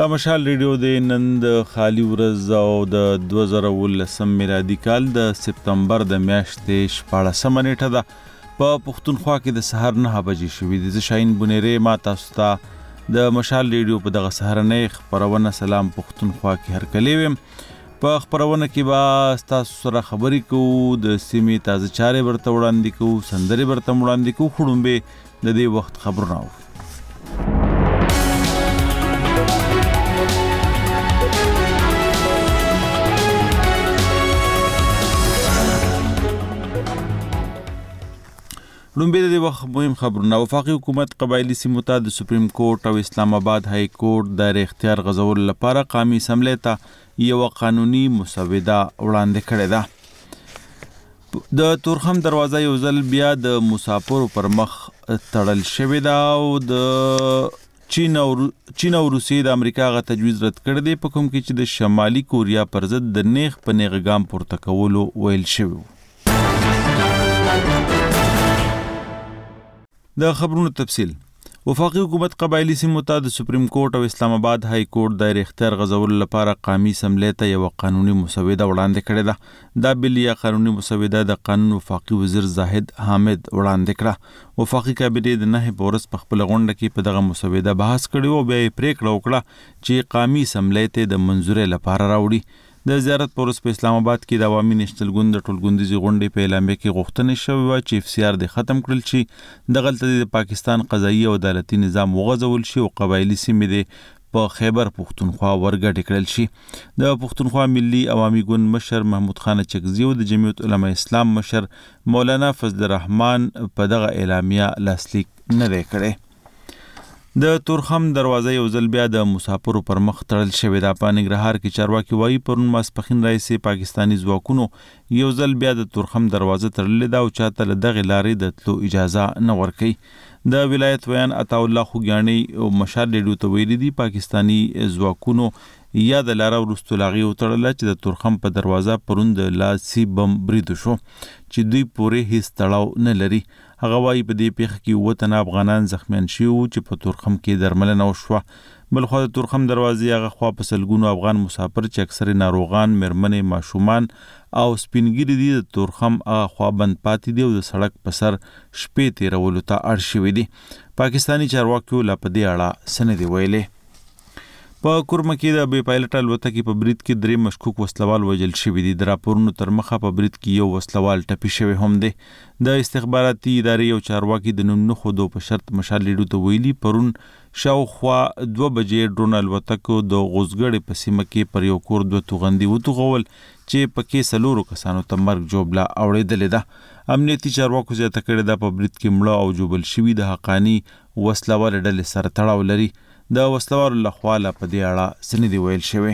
دا مشال ریډیو د نن د خالی ورځ او د 2019 میلادي کال د سپتمبر د میاشتې 14 نیټه ده. په پښتونخوا کې د سحر 9 بجې شوې دي. زه شاهین بنيرې ما تاسو ته د مشال ریډیو په دغه سحرنۍ خپرونه سلام پښتونخوا کې هرکلی ویم. په خپرونه کې به تاسو سره خبرې کوو، د سیمې تازه چارې ورته وړاندې کوو، سندرې ورته وړاندې کوو، خړومبې د دې وخت خبرونه اورو. لومبي د وخت مهم خبرونه. وفاقي حکومت قبایلی سیمو ته د سپریم کورټ او اسلام آباد های کورټ د اختیار غځولو لپاره قومي اسمبلی ته یو قانوني مسوده وړاندې کړې ده. د تورخم دروازه یو ځل بیا د مسافرو پر مخ تړل شوې ده او د چین او روسیې د امریکا غا تجویز رد کړی دی، په کوم کې چې د شمالي کوریا پر ضد د نیغ په نیغ ګام پورته کولو ویل شوی. د خبرونو تفصیل. وفاقي حکومت قبایلی سیمو ته د سپریم کورټ او اسلام آباد های کورټ د اختیار غځولو لپاره قومي اسمبلی ته یو قانوني مسوده وړاندې کړې ده. دا بل یا قانوني مسوده د قانون وفاقي وزیر زاهد حامد وړاندې کړه. وفاقي کابینې د 9 پورس په خپل غونډه کې په دغه مسوده بحث کړی او بیا یې پریکړه وکړه چې قومي اسمبلی ته د منظورۍ لپاره راوړي. د زیارت پورس په اسلام آباد کې د عوامي نېشنل ګوند د ټولګوندیزې غونډې په اعلامیه کې غوښتنې شوې وه چې FCR د ختم کړل شي، دغلته د پاکستان قضایي او عدالتي نظام وغځول شي او قبایلي سیمې د په خیبر پښتونخوا ورګډې کړل شي. د پښتونخوا ملي عوامي ګوند مشر محمود خان چکزي او د جمعیت علماء اسلام مشر مولانا فضل الرحمن په دغه اعلامیه لاسلیک نه دی کړی. د تورخم دروازه یو ځل بیا د مسافرو پر مخ تړل شوې ده. په ننګرهار کې چارواکي وایي پرون ماسپښین راهیسې پاکستاني ځواکونو یو ځل بیا د تورخم دروازه تړلې ده او چاته له دغې لارې د تلو اجازه نه ورکوي. د ولایت ویان عطاالله خوږیاڼي او مشال ریډیو ته ویلي دي پاکستاني ځواکونو یا د لاره وروستو لاغي وتړله چې د تورخم په دروازه پرون د لاسي بم برید شو چې دوی پورې هیڅ تړاو نه لري. هغه وایي په دې پیښه کې 7 تنه افغانان زخمیان شوي وو چې په تورخم کې درملنه وشوه. بلخوا د تورخم دروازې هغه خوا په سلګونو افغان مسافر چې اکثر ناروغان، میرمنې، ماشومان او سپینګیري دي د تورخم هغه خوا بند پاتې دي او د سړک په سر شپې تیرولو ته اړ شوي دي. پاکستاني چارواکیو لا په دې اړه څه نه دي ویلي. په کورمه کې د بې پایلټه الوتکې په برید کې 3 مشکوک وسلوال وژل شوي دي. د راپورونو تر مخه په برید کې یو وسلوال ټپي شوی هم دی. د استخباراتي ادارې یو چارواکي د نوم نه ښودو په شرط مشال ریډیو ته ویلي پرون شاوخوا 2 بجې ډرون الوتکو د غوزګړې په سیمه کې پر یو کور 2 توغندي وتوغول چې پکې 4 کسانو ته مرګ جوړه اوړېدلې ده. امنیتي چارواکو زیاته کړې ده په برید کې مړه او جوبل شوي د حقاني وسلوال ډلې سره تړاو لري. د وسلوالو لخوا لا په دې اړه څه نه دي ویل شوی.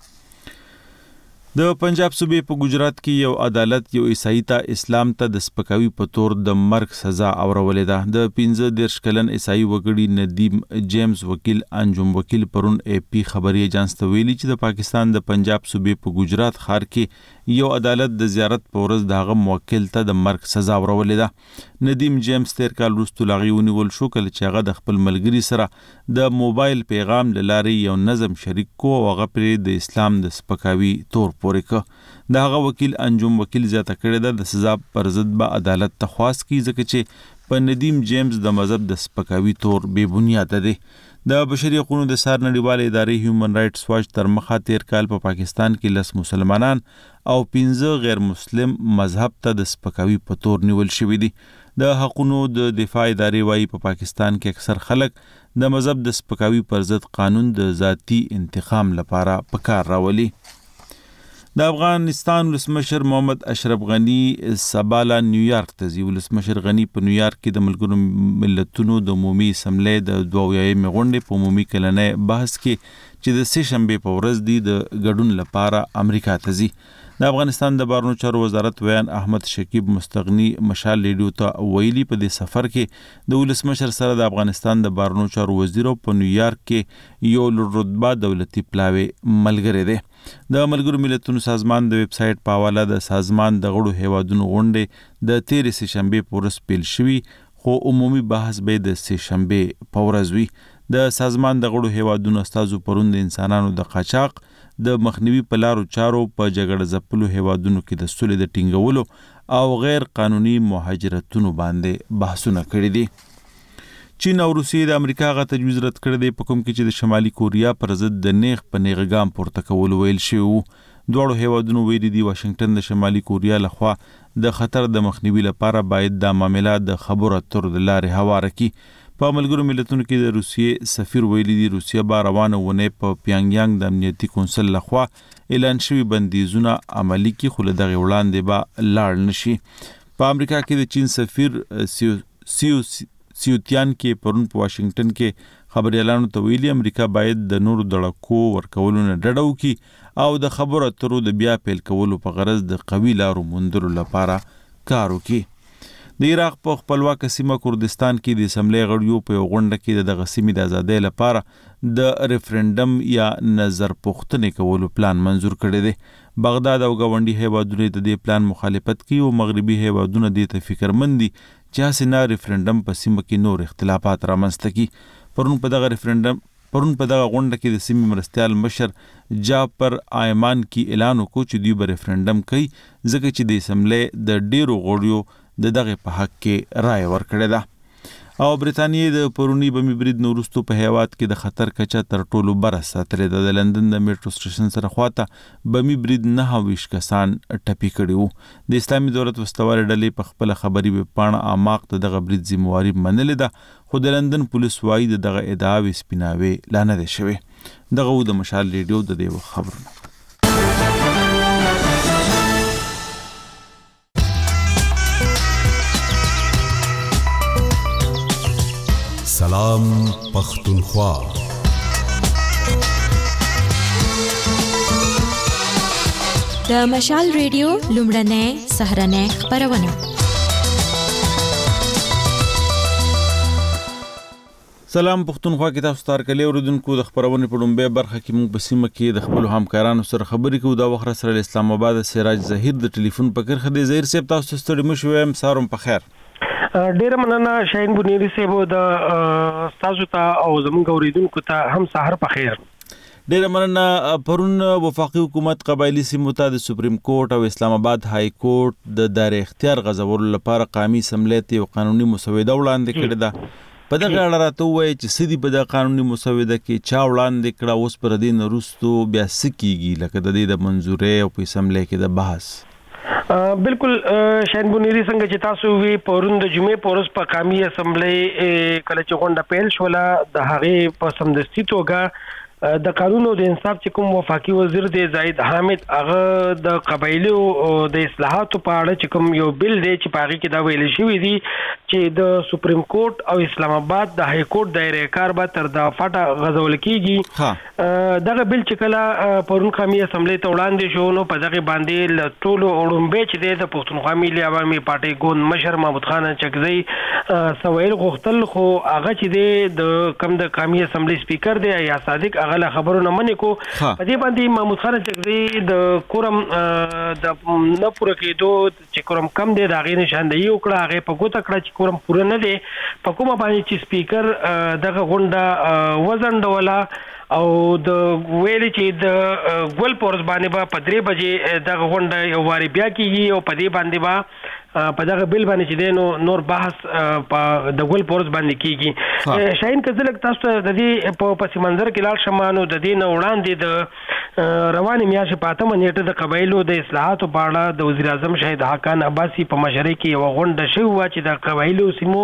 د پنجاب صوبې په ګجرات کې یو عدالت یو عیسائی ته اسلام ته د سپکاوي په تور د مرګ سزا اورولې ده. د 15 کلن عیسائی وګړي ندیم جیمز وکیل انجم وکیل پرون AP خبري ایجنس ته ویلي چې د پاکستان د پنجاب صوبې په ګجرات ښار کې یو عدالت د زیارت په ورځ د هغه موکل ته د مرګ سزا اورولې ده. ندیم جیمز 13 کال وروسته لاغي ونیول شو کله چې هغه د خپل ملګري سره د موبایل پیغام له لارې یو نظم شریک کو او هغه پرې د اسلام د سپکاوي تور پورې که. د هغه وکیل انجم وکیل زیاته کړې ده د سزا پر ضد به عدالت ته خواست کی ځکه چې په ندیم جیمز د مذهب د سپکاوي تور بې بنیاده دی. د بشري حقوقو د سار نړیوالې ادارې هیومن رائټس واچ تر مخه 13 کال په پاکستان کې 10 مسلمانان او 15 غیر مسلم مذهب ته د سپکاوي په تور نیول شوي دي. د حقوقو د دفاع ادارې وایي په پاکستان کې اکثر خلک د مذهب د سپکاوي پر ضد قانون د ذاتی انتقام لپاره په کار راولي. د افغانستان ولسمشر محمد اشرف غنی سباله نیویارک ته ځي. ولسمشر غنی په نیویارک کې د ملګرو ملتونو د عمومي اسمبلی د 22مې غونډې په عمومي کلنۍ بحث کې چې د 3 شنبې په ورځ دی د ګډون لپاره امریکا ته ځي. د افغانستان د بهرنیو چارو وزارت ویان احمد شکیب مستغنی مشال ریډیو ته ویلي په دې سفر کې د ولسمشر سره د افغانستان د بهرنیو چارو وزیر په نیویارک کې یو لوړ رتبه دولتي پلاوی ملګری دی. د ملګرو ملتونو سازمان د ویب سایټ په حواله د سازمان د غړو هیوادونو غونډې د 13 شنبې په ورځ پیل شوي خو عمومي بحث به د 3 شنبې په ورځ وي. د سازمان د غړو هیوادونو استازو پرون د انسانانو د قاچاق د مخنیوي په لارو چارو په جګړه ځپلو هیوادونو کې د سولې د ټینګولو او غیر قانوني مهاجرتونو باندې بحثونه کړي دي. چین او روسیې د امریکا غا تجویز رد کړی دی په کوم کې چې د شمالي کوریا پر ضد د نیغ په نیغه ګام پورته کول ویل شوی وو. دواړو هیوادونو ویلي دي واشنگټن د شمالي کوریا لخوا د خطر د مخنیوي لپاره باید د معاملات د خبرو اترو د لارې هواره کړي. په ملګرو ملتونو کې د روسیې سفیر ویلي دي روسیه به روانه ونې په پیانګیانګ د امنیتي کونسل لخوا اعلان شوي بندیزونه عملي کړي خو له دغې وړاندې به لاړ نشي. په امریکا کې د چین سفیر سیوتیان کې پرون په واشنگټن کې خبريالانو ته ویلي امریکا باید د نورو دړکو ورکولو نه ډډه وکړي او د خبرو اترو د بیا پیل کولو په غرض د قوي لارو موندلو لپاره کار وکړي. د عراق په خپلواکه سیمه کردستان کې د اسمبلی غړیو په یو غونډه کې د دغه سیمې د ازادۍ لپاره د ریفرنډم یا نظر پوښتنې کولو پلان منظور کړی دی. بغداد او ګاونډي هیوادونه د دې پلان مخالفت کوي او مغربي هیوادونه دې ته فکرمند دي چې هسې نه ریفرنډم په سیمه کې نور اختلافات رامنځته کړي. پرون په دغه غونډه کې د سیمې مرستیال مشر جعفر آیمان کې اعلان وکړ چې دوی به ریفرنډم کوي ځکه چې د اسمبلی د ډیرو غړیو د دغه په حق کې رائے ورکړې ده. او برتانیې د پرونی بمی برید نو وروسته په هیواد کې د خطر کچه تر ټولو بره ساتلې ده. د لندن د میټرو سټیشن سره خواته بمی برید 29 کسان ټپي کړي وو. د اسلامي دولت وسوال ډلې په خپل خبري پاڼه اعماق دغه برید ذمہواری منلې ده خو د لندن پولیس وايي دغه ادعاوې سپیناوي لا نه ده شوی. دغه د مشال ریډیو د دې خبرونه. سلام پختونخوا. د مشال ریډیو لومړنۍ سهرنۍ خبرونه. سلام پختونخوا کې تاسو ته کلی اوریدونکو د خبرونې په لومبه برخه کې موږ په سیمه کې د خپل همکارانو سره خبرې کوو. دا وخت سره اسلام آباد سراج ظهیر د ټلیفون په کرخه دی. ظهیر صاحب تاسو ستړي مشو یم سارم په خیر. ډیر مننه شاهین بنيري صاحب د تاسو ته او زموږ اوریدونکو ته هم سحر په خیر. ډیر مننه. پرون وفاقي حکومت قبایلی سیمو ته د سپریم کورټ او اسلام آباد های کورټ د دار اختیار غځولو لپاره قومي سملیت او قانوني مسوده وړاندې کړې ده. په دغه اړه راته وایي چې سدي په د قانوني مسوده کې چا وړاندې کړه اوس پر دې نورستو بیا سکیږي لکه د دې د منزورې او په اسمبلی کې د بحث. بالکل شاهین بنيري څنګه چې تاسو وی پرون د جمعې پورس په قومي اسمبلی کله چې غونډه پیل شوله د هغه په سمدستي توګه د قانون او د انصاف چې کوم وفاقي وزیر دی زاید حامد هغه د قبایلی د اصلاحاتو په اړه چې کوم یو بل دی چې په هغه کې دا ویل شوی دی چې د سپریم کورټ او اسلام آباد د های کورټ دایره کار به تر د فټه غځول کیږي. دغه بل چې کله پرون قومي اسمبلی ته وړاندې شو نو په دغه باندې ل ټولو اړومبه چې د پښتونخوا ملي عوامي پارټي ګوند مشر محمود خان چکزی سویل غختل خو هغه چې د کم د قومي اسمبلی سپیکر دی یا صادق هغه خبرونه منې کو په دې باندې محمود خان چکزی د کورم د نه پوره کېدو چې کورم کم دی دا غي نشاندهي وکړه هغه په ګوته کړه چې کورم پوره نه دی په کومه باندې چې سپیکر دغه غونډه وزنډوله او د ویلي چې د ګول پورس باندې به په 3 بجې دغه غونډه یو واري بیا کیږي او په دې باندې به په دغه بل باندې چې نور بحث په د ګول پورس باندې کیږي. شاهین کزلک تاسو ته د دې په پس منظر کې لاړ شمانو د دې نه وړاندې د رواني میاشتې په 8 نیټه د قبایلو د اصلاحاتو په اړه د وزیر اعظم شهید حقان عباسي په مشرۍ کې یو غونډه شوې و چې د قبایلو سیمو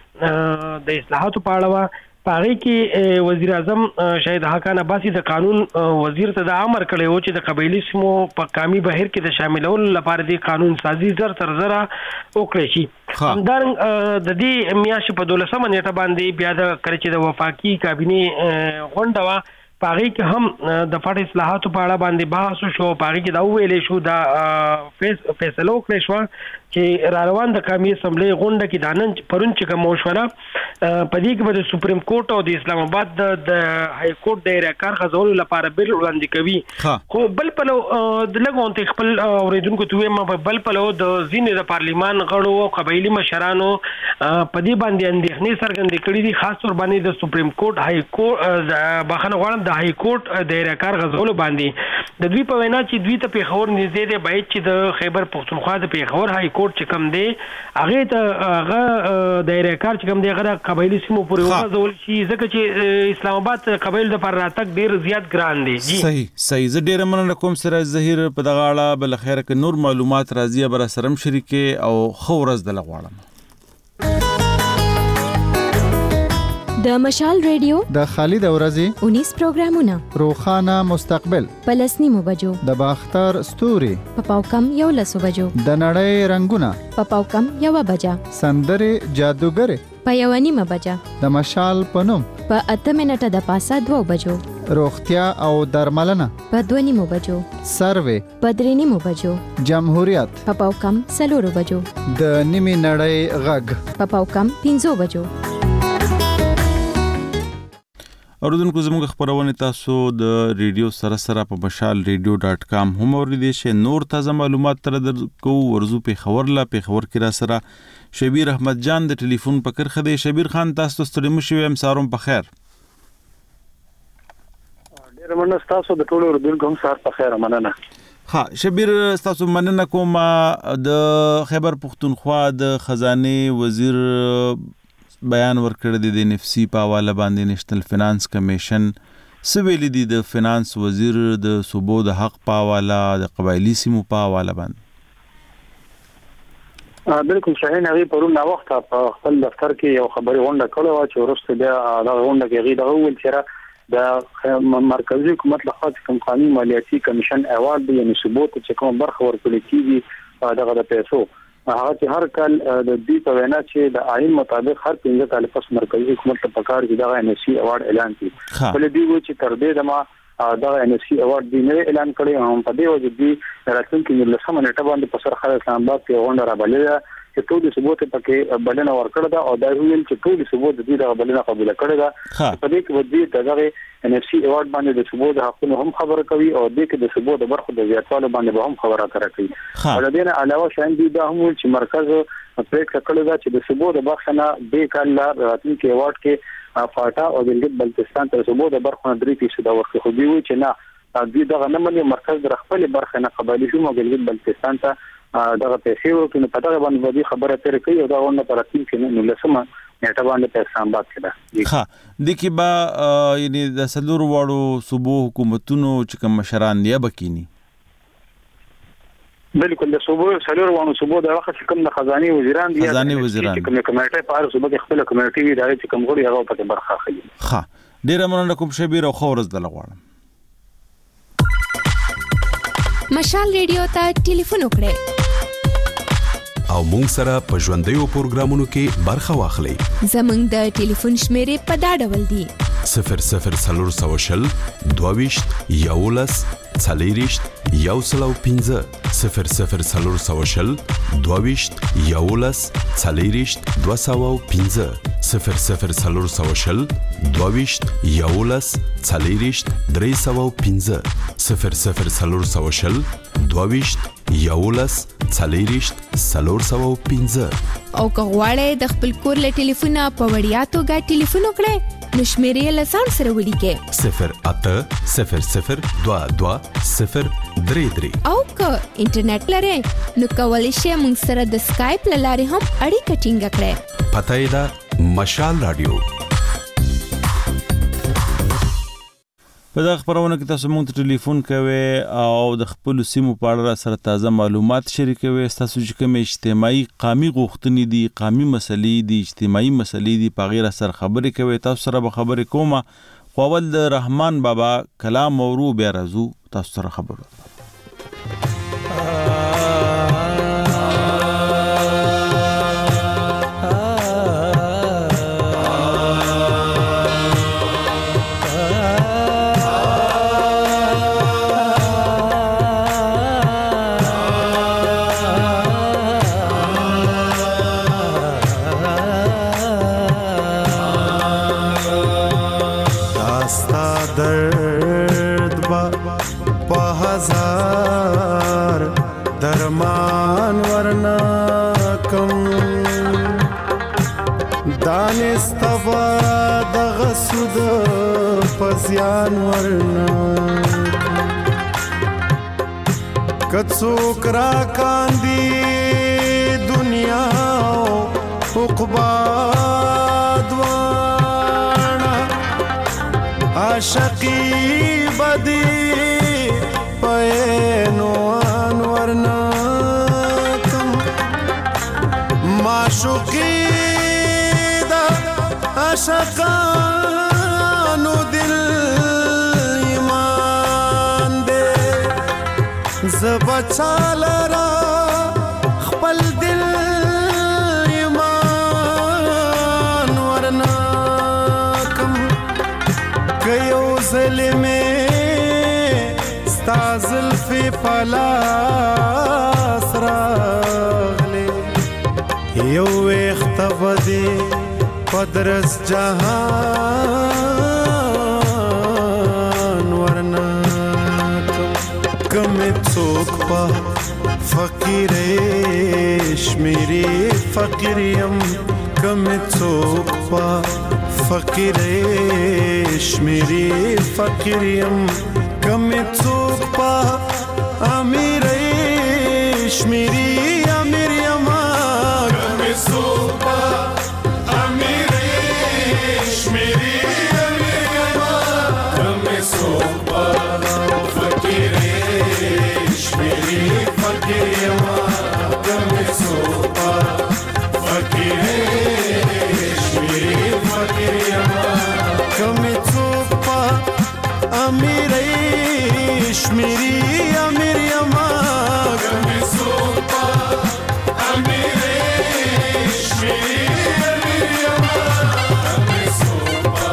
د اصلاحاتو په اړه پاره کې وزیر اعظم شهید حقان عباسي د قانون وزیر ته د امر کړی و چې د قبایلی سیمو په قومي بهیر کې د شاملولو لپاره د قانون سازي زر تر زره وکړي شي. همدارنګه د دې میاشتې په 12 نیټه باندې بیا د کړي چې د وفاقي کابینه غونډه وا پاغي کې هم د فټ اصلاحاتو په اړه باندې بحث شو. پاغي کې دا ویلې شو دا فیصله وکړې شو چې را روان د قومي اسمبلی غونډه کې دانن پرون چې کوم مشوره په دې کې به د سپریم کورټ او د اسلام آباد د های کورټ دایره کار غزول لپاره بیل وړاندې کوي. خو بل په د لګون ته خپل اوریدونکو ته ما بل په د ځینې د پارلیمان غړو او قبایلی مشرانو په دې باندې اندېښنې څرګندې کړې دي، خاص تور باندې د سپریم کورټ های کورټ بخښنه غواړم د های کورټ دایره کار غزول باندې د دوی په وینا چې دوی ته پیښور نږدې دی، باید چې د خیبر پختونخوا د پیښور های کورټ چې کم دی هغه ته هغه دایره کار چې کم دی هغه قبایلی سیمو پورې وغځول شي، ځکه چې اسلام آباد قبایل د پر راتګ ډیر زیات ګران دی. صحیح زه ډیر مننه کوم سراج ظهیر په دغه اړه بل خیر کې نور معلومات راځي بر سرم شریکه او خو ورځ د لغواړم. د مشال ریډیو د خالد اورزی 19 پروګرامونه روخانه مستقبل پلسنی مبجو د باختر ستوري په پاوکم یو لسو بجو د نړۍ رنگونه په پاوکم یو بجا سندره جادوګر په یو نیمه بجا د مشال پنوم په 8 منټه د پاسه 2 بجو روغتیا او درملنه په 2 نیمه بجو سروې په 3 نیمه بجو جمهوریت په پاوکم 4 بجو د نیمه نړۍ غږ په پاوکم 5 بجو. اوردونکو زموږ خبرونه تاسو د ریډیو سره په mashalradio.com هم اوریدئ شئ. نور تازه معلومات تر درکو ورزو په خبر کې را سره شبیر احمد جان د ټلیفون په کرخه دی. شبیر خان تاسو ستړي مشو یم ساروم په خیر. ډیر مننه تاسو د ټولو اوردونکو هم سار په خیر مننه. ها شبیر تاسو مننه کوم د خیبر پختونخوا د خزانه وزیر بیان ورکړی دی د نفسي په حواله باندې نېشنل فینانس کمیشن سویل دی د فینانس وزیر د صوبو د حق په حواله د قبایلی سیمو په حواله باندې. بالکل شاهین هغه پرون نا وخت په خپل دفتر کې یو خبري غونډه کړې و چې ورسته بیا دا غونډه کې غي دغه ول چې د مرکزی حکومت لخوا کوم قانوني مالیاتي کمیشن ایوارډ دی یعنی ثبوت چې کوم برخه ورکړي کیږي دغه د پیسو هغه چې هر کال د دې په وینا چې د آئین مطابق هر 15 کال پس مرکزی حکومت ته پکار دي دا NSC ایوارډ اعلان کړي. بل دې و چې تر دې دما دا NSC ایوارډ دی نه اعلان کړي هم په دې وجه دي راتلونکي د لسمه نیټه باندې په سر خالد اسلام آباد کې غونډه را بللې چې ټول ثبوت پکې بلنه ورکړه دا او دا ویل چې ټول ثبوت دې د بلنه قبول کړي دا په دې کې ودی دغه NSC ایوارډ باندې د ثبوت حقونو هم خبره کوي او دې کې د ثبوت برخو د زیاتوالي باندې به هم خبره کوي. او د دې نه علاوه شاین دي دا هم چې مرکز پریکړه کړې ده چې د ثبوت برخنه د کال راتلونکي ایوارډ کې فاټا او ګلګت بلتستان ته ثبوت برخونه 3% ورکړي خو دی چې نه دې دغه نه ملي مرکز د خپل برخنه قبایلی شو او ګلګت بلتستان ته دغه پیسې ورکړي په دغه باندې خبره تر کوي او دا ونه پر راتلونکي کې نو لسمه نیټه باندې په سمبات کې ده. ها د کی با یعنی د سلور واړو صوبو حکومتونو چې کوم مشران دی بکینی بالکل د صوبو سلور واړو صوبو د وخت کوم د خزانه وزیران دي چې کوم کمیټه په اړه صوبو کې خپل کمیټه وی راځي چې کوم غوړي هغه په برخه اخلي. ها ډیر مننه کوم شبیر او خورز د لغواړم. مشال ریډیو ته ټلیفون وکړئ او مونږ سره په ژوندیو پروګرامونو کې برخه واخلئ. زمونږ د ټلیفون شمیرې په دا ډول دي 00 22 11 40 115 00 22 11 40 215 00 22 11 40 315 00 22 11 40 315 او که غواړئ د خپل کور له ټلیفونه په وړیا توګه ټلیفون وکړئ نو شمیرې له ځان سره ولیکئ 080022 او که انټرنیټ لرئ نو کولی شئ موږ سره د سکایپ له لارې هم اړیکه ټینګه کړئ. پته یې ده مشال رادیو. په دغه خبرونه کې تاسو مونږ ته ټلیفون کوئ او د خپل سیمو په اړه سره تازه معلومات شریکوي. تاسو چې کوم اجتماعي قامي غوښتنې دي قامي مسلې دي اجتماعي مسلې دي په غیر سره خبرې کوي تاسو سره به خبرې کومه خو اول د رحمان بابا کلام اورو بیا راځو تاسو سره خبرو. زمان ورنا کم دانستوا دغه سود پزیان ورنا کڅوک را کاندي دنیا عقبا دوانا عاشقی بدی پینوان ورنا کم معشوقی دا عاشقانو دل ایمان دے زبچا لرا خپل دل ایمان ورنا کم کيو ظلمه ستازل فی پلاس راغلی یو اختبدی پدرس جهان ورنا کم څوک پا فقیرش میری فقیریم کم څوک پا فقیرش میری فقیریم کم څوک پا امیرش میری امیریم کم څوک پا امیرش میری امیریم کم څوک پا فقیرش میری فقیریم کم څوک پا فقیرش میری فقیریم کم څوک پا امیرش میری امیریم کم څوک پا امیرش میری امیریم کم څوک پا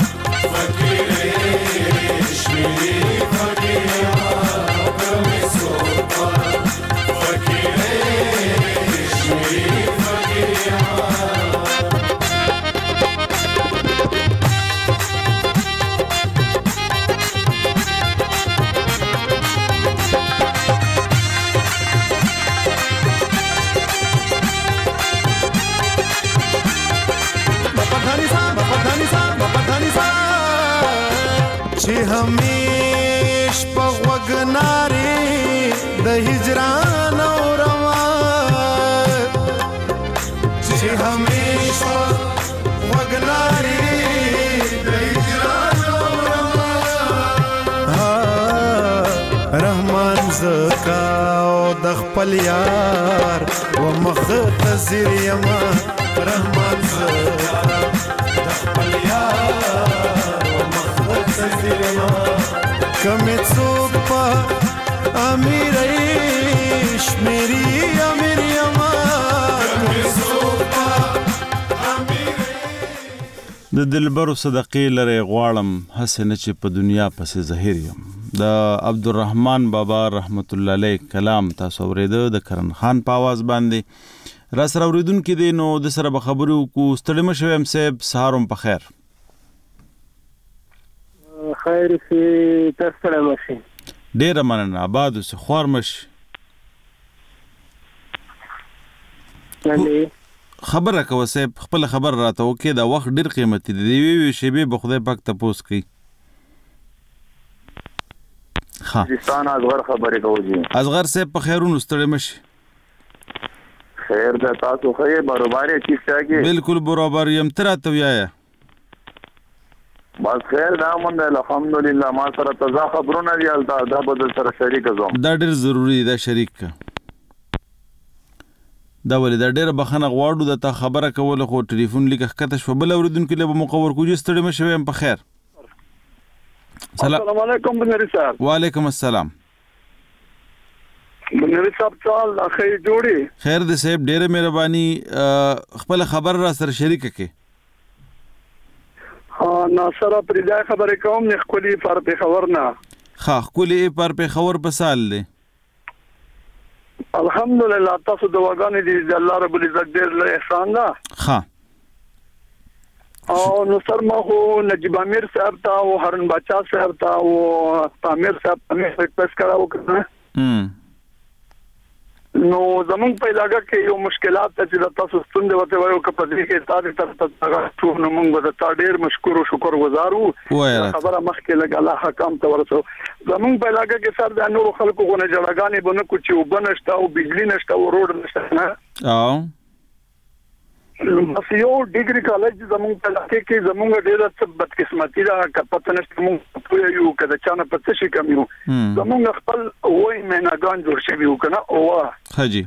فقیرش میری فقیریم کم څوک پا فقیرش میری فقیریم چې همیش په وګناري د هجران اورما چې همیش په وګناري د هجران اورما رحمان زکا او د خپل یار و مختصر یما رحمان زکا د خپل یار کم څوک پا امیرش میری امیریم کم څوک پا د دلبرو صدقې لري غواړم هسې نه چې په دنیا پسې زهیر یم د عبدالرحمن بابا رحمت الله علیه کلام تاسو اورېده د کرن خان په आवाज باندې را سره اورېدونکي دی نو د سره به خبرې وکړو ستړی مه شوی یم صاحب سهار هم په خیر خیر سي تاسو ماشي ډیره مننه آباد اوسه خوار مشي خبره کوه صاحب خپل خبر راته وکړه دا وخت ډیر قیمتي دی وی شیبه به خدای پاک تپوس کوي ها ځان اصغر خبرې کوو جی اصغر صاحب په خیرونو ستړی مشي خیر ده تاسو خیر برابر ٹھیک ٹھاک بالکل برابر یم تراته ویایا بس خیر دا مونږ الحمدلله ما سره تازه خبرونه دی الته دا بدل سره شریک زوم دا ډیر ضروری دا شریک کا دا ولې دا ډیر بخنه غواړو د تا خبره کوله خو ټلیفون لیک کته شو بل اوریدونکو له مقور کوجی ستړي مشوي په خیر السلام علیکم بنری صاحب وعلیکم السلام بنری صاحب چال اخی جوړي خیر دې صاحب ډیره مهرباني خپل خبر را سره شریک کړي ناصر پردا خبرې کوم نه خولي پر په خبر نه ها خولي پر په خبر په سال دی الحمدلله تاسو دواګانې دي الله رب العزت ډېر لوی احسان ده ها او نو سر ما هو نجیب امیر صاحب تا او هرن بچا صاحب تا او امیر صاحب امیر ریکوست کړه وکړه نو زمونږ په علاقې کې یو مشکلات چې تاسو ستونزه وته وایو چې په دې کې تاسو ټول نو موږ د تا ډېر مشکور او شکر گزار وو خبره مخکې لګ الله حکام ته ورسو زمونږ په علاقې کې سر د نور خلکو غونه جړګانې بنه کوچي وبنشتا او بجلی نشتا او روډ نشتا نه بس یو ډیګري کالج زمونږ په علاقې کې زمونږ ډېر څه بدقسمتي دا کپته نشته موږ په یو کده چانه پته شي کم یو زمونږ خپل وای میناګان جوړ شوی وکنه او حاجی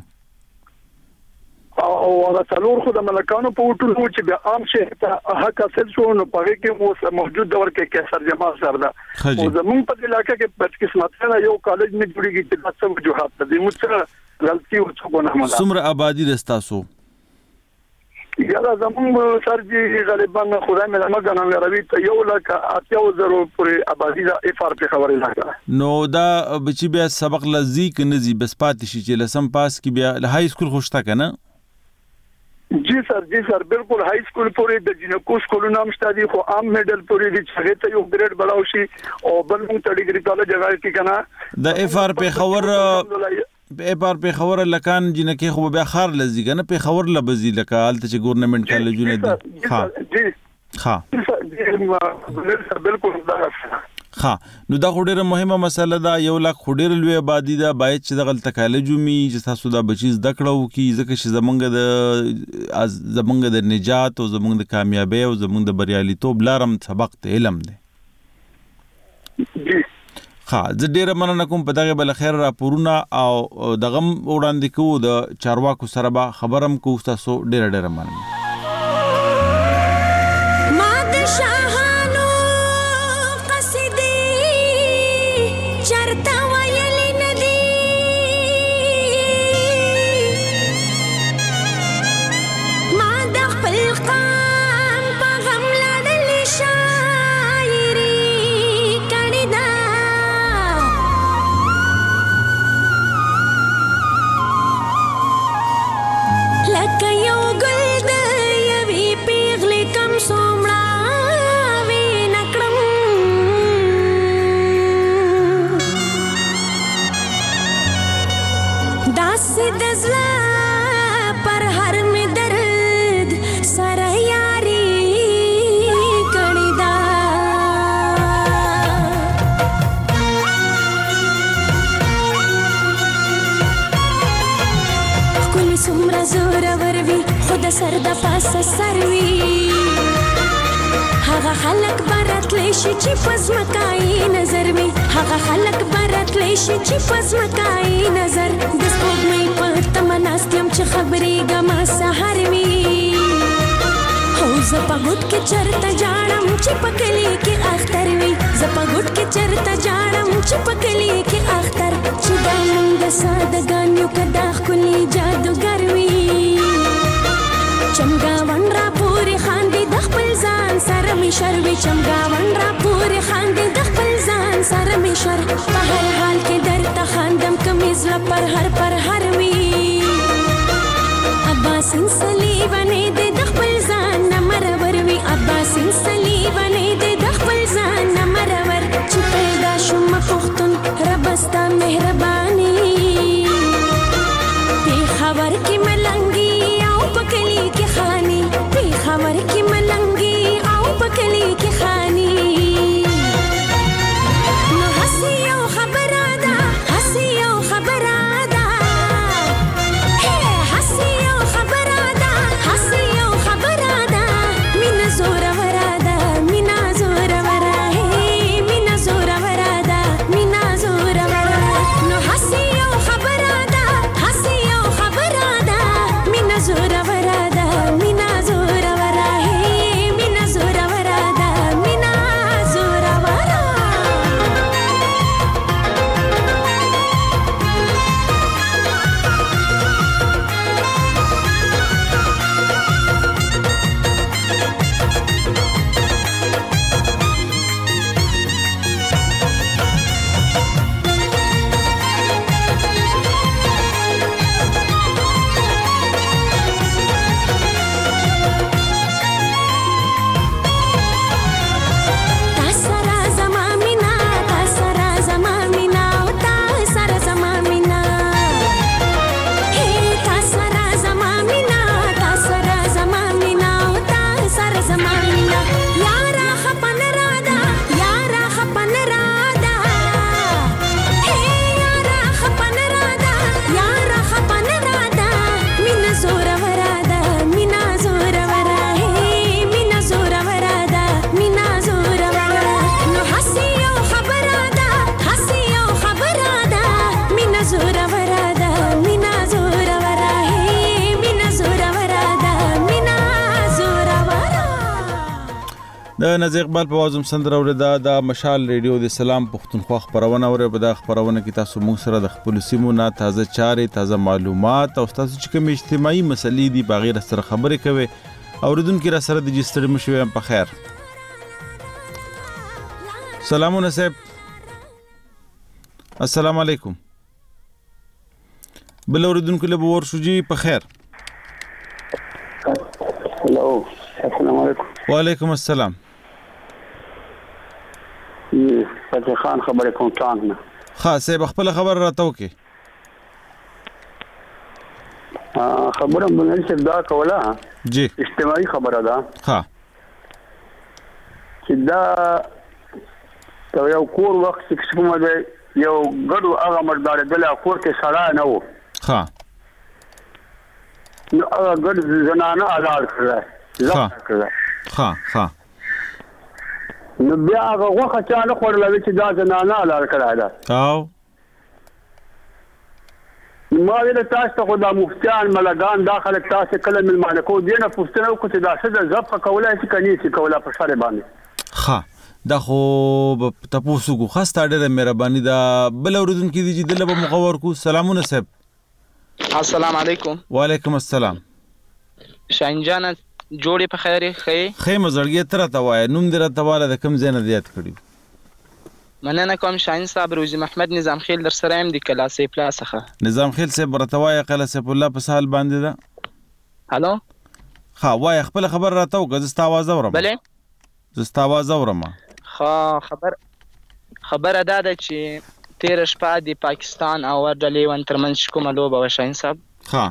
او هغه څلور خو د ملکانو په وټول چې بیا عام شي ته حق حاصل شو نو پاره کې مو موجود دور کې کیسر جماعت سره ده او زمونږ په علاقې کې بدقسمتي یو کالج نه جوړیږي چې تاسو وجوهات دي موږ غلطي او څه ګناه مله څومره آبادی رستاسو یاله زموږ سرجی غالبا خدای مې نه غنم لروي ته 1,80,000 پورې آبادی دا اف ار په خبره راغله نو دا بچي بیا سبق لذي کنه زی بس پاتې شي چې لسم پاس کی بیا های سکول خوشتا کنه جی سر بالکل های سکول پورې د جنکو سکول نام شته دي خو عام میډل پورې د چغه ته یو ګریډ بلاو شي او بل موږ ډیګری کالج جگہ کې کنه د اف ار په خبر اپار په خبر لکان جنکه خو بیا خار لذي کنه په خبر لبزي لکه الته چې ګورنمنت کالجونه دي ها بالکل ها نو دا خوري مهمه مسله ده یو لا خوري لوی آبادی ده باید چې دغه کالجو می چې تاسو دا بچی زده کړو کی ځکه چې زمونږ د نجات او زمونږ د کامیابی او زمونږ د بریالیتوب لارم سبق ته علم ده ها زه ډیره مننه کوم په دغه بل خیر راپورونه او دغه وړاندې کوو د چارواکو سره به خبرم کوو تاسو ډیره مننه سر د پاسه سروي هغه خلک برات لشي چې پزمکای نظر وي هغه خلک برات لشي چې پزمکای نظر د سپوږمۍ په تمناستم چې خبرې ګما سحر وي هو زپګوت کې چرته جاړم چې پکلی کې اختر وي زپګوت کې چرته جاړم چې پکلی کې اختر چې دا موږ سادهګانو کدا خولي جادوګر وي چمګاون را پوری خاندي د خپل ځان سره می شروي چمګاون را پوری خاندي د خپل ځان سره می شر په هر حال کې درته خاندم کمیز لا پر هر وی عباسین صلیبانه د خپل ځان نمرور وی عباسین صلیبانه د خپل ځان نمرور چې پیدا شوم پختون ربستا مهرباني په خبر کې ملنګي پکلی کی خانی په خبر کی ملنګي او پکلی کی خانی نو حسی او خبره ده حسی او خبره ده هي حسی او خبره ده حسی او خبره ده مینا زور وراده مینا زور وراده مینا زور وراده مینا زور وراده نو حسی او خبره ده حسی او خبره ده مینا زور مینا زور وراهي د نازي اقبال په وازم سندره اوریدا د مشال ریډیو د سلام پښتونخوا خبرونه اوره په د خبرونه کې تاسو موږ سره د خپل سیمونه تازه چارې تازه معلومات او تاسو چې کوم اجتماعي مسلې دي بغیر سره خبرې کوي اوریدونکو را سره د جستړي مشوي په خیر. سلامونه صاحب. السلام علیکم. بل اوریدونکو له ور شوجي په خیر. هلو السلام علیکم. وعلیکم السلام. فتح خان خبرې کوم ټانګ نه. خاصه خپل خبر راته وکي. خبره مونږ څه دا کوله جی اجتماعي خبره ده. ها چې دا یو کور وخت چې کومه ده یو ګډو هغه مردار دله کور کې سړا نه وو. ها نو هغه ګډ زنانه آزاد کړه. ها ها نو بیا هغه وخت چا نه خورل چې دا زنانه آزاد کړه ده. او ما ویل تاسو ته خدای مفتیان ملګان داخله تاسو کله ملمانه کو دینه پوښتنه وکړه چې دا څه د ځب کولای شي کني چې کوله په سره باندې. ها دا خو تاسو کو خاص ډېره مهرباني دا بل اوریدونکو دي چې دله به مخور کو. سلامونه صاحب. السلام علیکم. وعلیکم السلام. شاین جان جوړې په خیره خیمه زړګي تر ته وای نوم دې راته واله د کم زینه زیات کړی. مننه کوم شاین صاحب. روزي محمد نظام خیل در سره يم د کلاسې پلاسخه. نظام خیل صاحب برته وای کلاسې په الله په سال باندې ده. هالو ها وای خپل خبر راته وګ زستا आवाज اورم. بله زستا आवाज اورم. ها خبر ادا ده چې 13 شپه د پاکستان او ډلې ون ترمنځ کومه لوبه و شاین صاحب. ها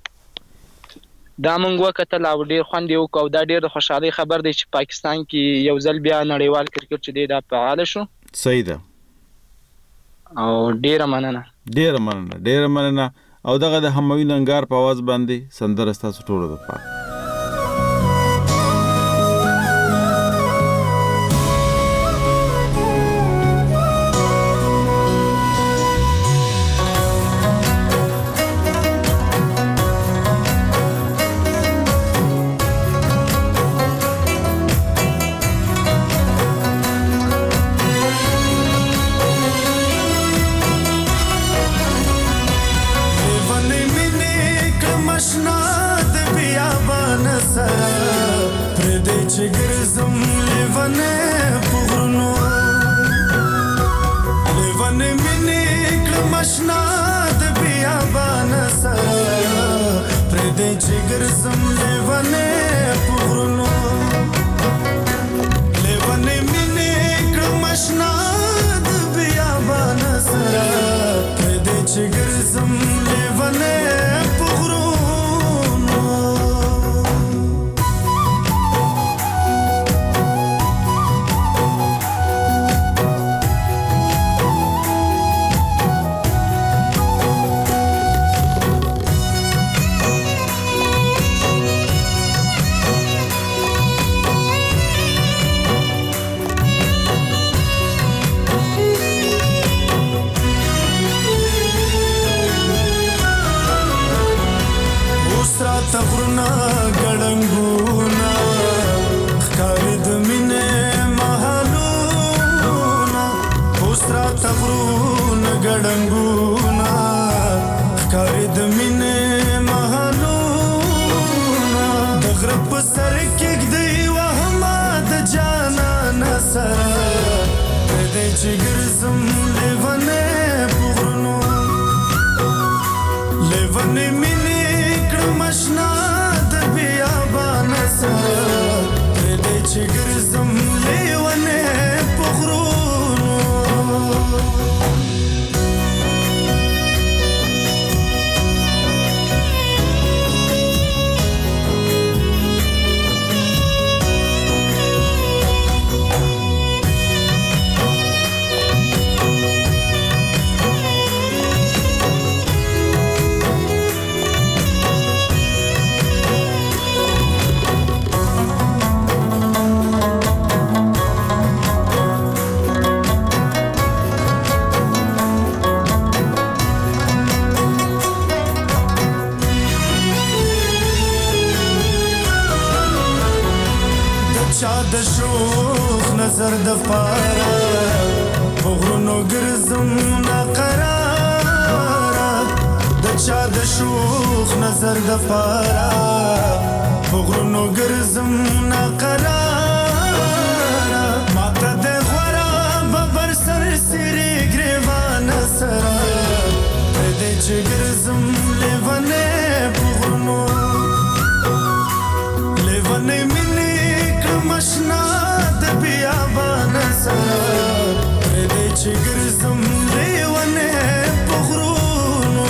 دا مونږ وکتل او ډیر خوند یو کو. دا ډیر د خوشحالي خبر دی چې پاکستان کې یو ځل بیا نړیوال کرکټ چې دی دا فعال شو. صحیح ده. او ډیر مننه او دغه د هموی ننګار په आवाज باندې سندره تاسو ټولو د پاره. د شوخ نظر د پارا غرونو ګرځم ناقرار د چا د شوخ نظر د پارا غرونو ګرځم ناقرار ماته د غورا ببر سر سری ګریوان سره دې چې ګرځم لیوانه غرونو لیوانه مینه کمشنا د بیابان سره دې چې ګرځم لیوانه غرونو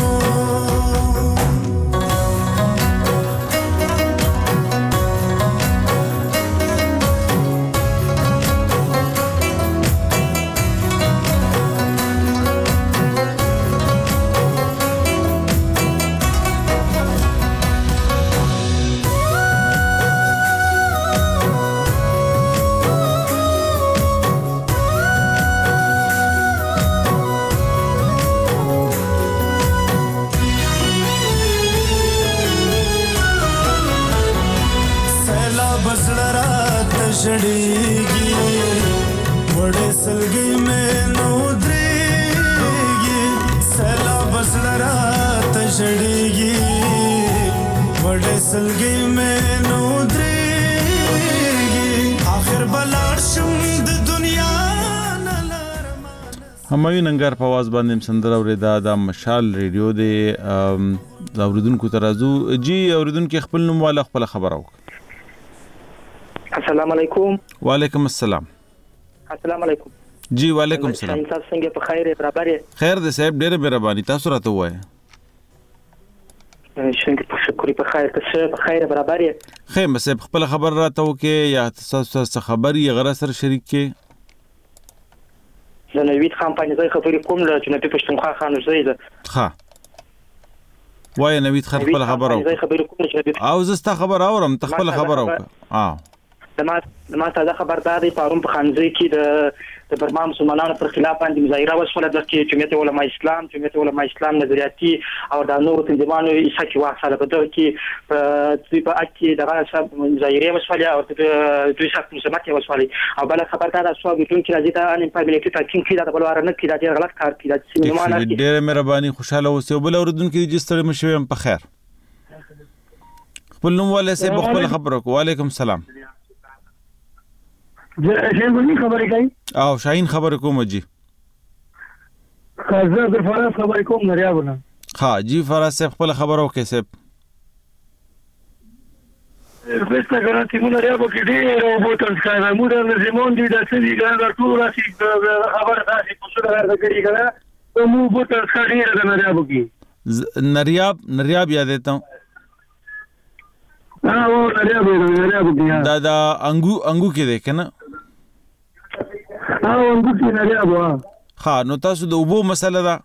जड़ेगी बड़े सलगे में नोदरेगी सैला बसलरात जड़ेगी बड़े सलगे में नोदरेगी आखिर बलाशम द दुनिया همایون ننګر په आवाज باندې سندره اوریدا د مشال ریډیو د اوریدونکو ترازو جی اوریدونکو خپل نوم والا خپل خبر او السلام علیکم. وعلیکم السلام. السلام علیکم. جی وعلیکم السلام. تاسو څنګه په خیر برابر یې؟ خیر دې صاحب ډېر مهرباني تاسو راته وایي. څنګه په شکر په خیر تاسو په خیر برابر یې؟ خیر صاحب خپل خبر راته وکي یا تاسو خبري غره سره شریک کې؟ زه نوید خان پاینځي خبرې کوم له جنبي پښتونخوا خان زوی ده. ها. وای نوید خان خپل خبر او او زستا خبر اورم تخپل خبر او ما تازه خبردار دی پرون په خانځي کې د برما مسلمانانو پر خلاف باندې مظاهره وشوله د جمعیت علماء اسلام نظریاتي او د نورو تنظیمانو ایسا کې واخله په دغه کې په اکی دغه شب مظاهره وشوله او دوی شخص مسلمانات وشوله او بل خبردار شو بدون کې راځي دا ان پابلیک تاکین کې دا بل واره نه کې دا غلط کار کې دا سیمانه ډېر مهرباني خوشاله اوسئ بل اوردونکو رجستر مشوم په خیر خپل نوم ولې سه خپل خبرو وعلیکم السلام شاهین خبرې کوي او شاهین خبرې کوم جی زه د فراز خبرې کوم نریابونه ها جی فراز صاحب خپل خبرو کې صاحب بسته ګرانتي مونږ نریابو کې ډېر او بوتل ښکاره مونږ د زمون دي د سړي ګران ټول راشي خبره تاسو په څه راځي کنه مونږ بوتل ښکاره د نریابو کې نریاب یاد دیتا ہوں وہ نریاب دا انگو کې دی کنه انگو کې نریاب ها نو تاسو د اوبو مسله ده